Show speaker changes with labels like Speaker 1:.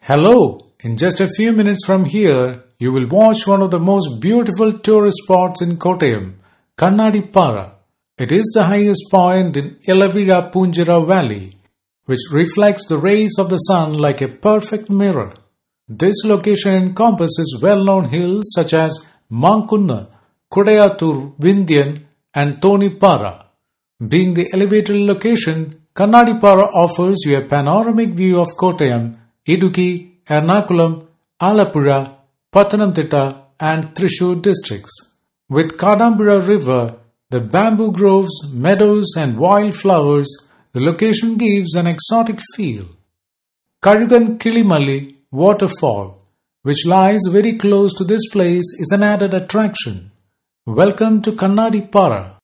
Speaker 1: Hello! In just a few minutes from here, you will watch one of the most beautiful tourist spots in Kottayam, Kannadipara. It is the highest point in Elavira Punjara Valley, which reflects the rays of the sun like a perfect mirror. This location encompasses well-known hills such as Mankunna, Kodayathur, Vindhyan and Tonipara. Being the elevated location, Kannadipara offers you a panoramic view of Kottayam, Idukki, Ernakulam, Alappuzha, Pathanamthitta and Thrissur districts. With Kadambura River, the bamboo groves, meadows and wildflowers, the location gives an exotic feel. Karugan Kilimalli waterfall, which lies very close to this place, is an added attraction. Welcome to Kannadipara.